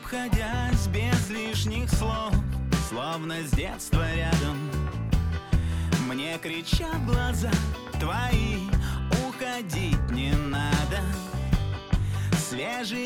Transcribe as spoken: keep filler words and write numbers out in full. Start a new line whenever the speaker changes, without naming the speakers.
обходясь без лишних слов, словно с детства рядом. Мне кричат глаза твои, уходить не надо. Свежий